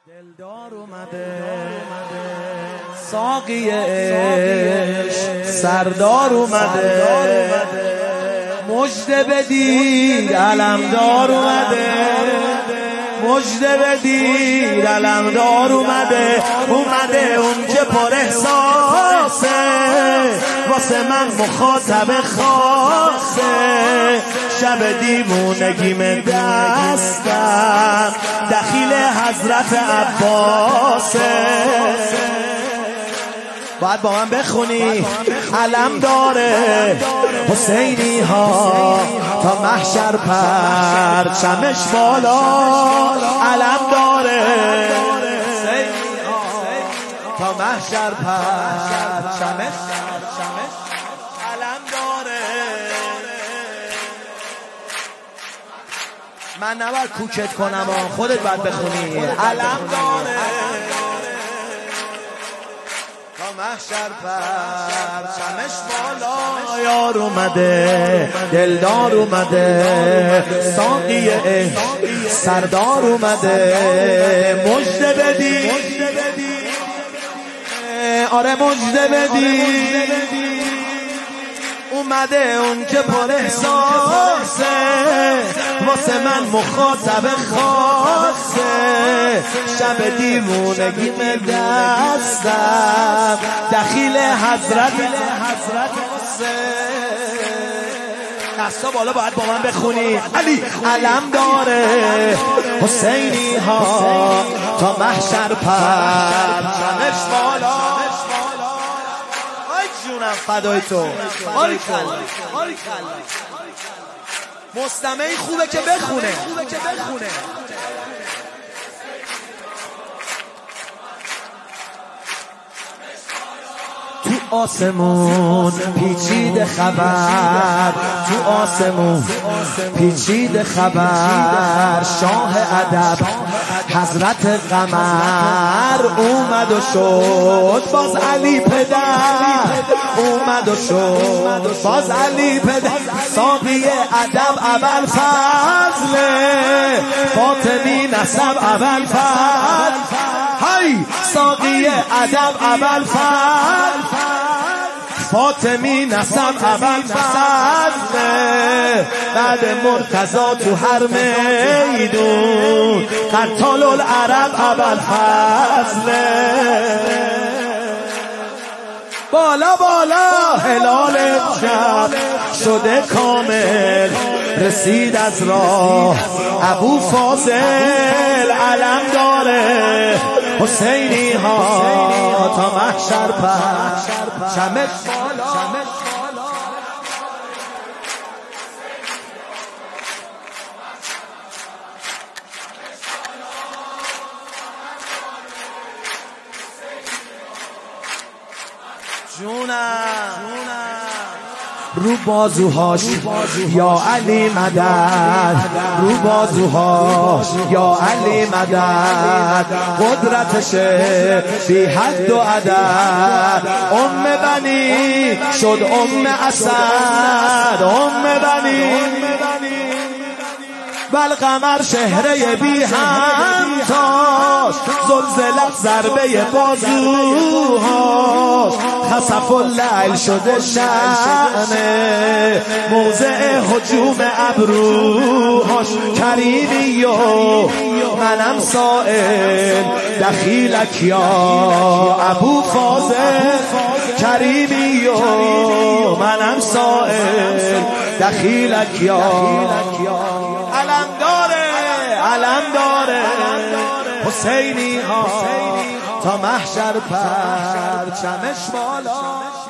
دلدار اومده ساقی عشق سردار اومده مژده بدید علمدار اومده مژده بدید علمدار اومده اون که پر احساسه واسه من مخاطب خاصه شب دیوونگیم دستم دخیل حضرت عباسه باید با من بخونی علم داره حسینی ها تا محشر پرچمش بالا علم داره تا محشر پرچمش علم داره من نباید کوکت کنم خودت باید بخونی علم داره محشر پرچمش بالا یار اومده دلدار اومده ساقی سردار اومده مژده بدی آره مژده بدی اومده اون که پر احساسه واسه من مخاطب خاصه شب دیوونگیم دستم دخیل حضرت دستا بالا باید با من بخونی علی علم داره حسینی ها تا محشر پرچمش بالا جونم فدای تو مستمعی خوبه که بخونه تو آسمون پیچیده خبر تو آسمون پیچیده خبر شاه ادب حضرت قمر اومد و شد باز علی پدر اومد و شد باز علی پدر ساقی ادب اول فضل فاطمی نسب اول فضل های ساقی ادب اول فضل فاطمی نسب اول فضل بعد مرتضی تو هر میدون قتال العرب اول فضل بالا بالا هلال شب شده کامل رسید از راه ابو فاضل علم داره حسینی ها تا محشر پرچمش بالا جونم رو بازوهاش یا علی مدد رو بازوهاش یا علی مدد قدرتشه بی حد و عدد بنی شد اسد بنی بل قمر شهره بی همتاش زلزلت ضربه بازوهاش خسف اللیل شده شأنه موضع هجوم ابروهاش کریمی و منم سائل دخیلک یا ابو فاضل کریمی و منم سائل دخیلک یا علم داره حسینی ها تا محشر پرچمش بالا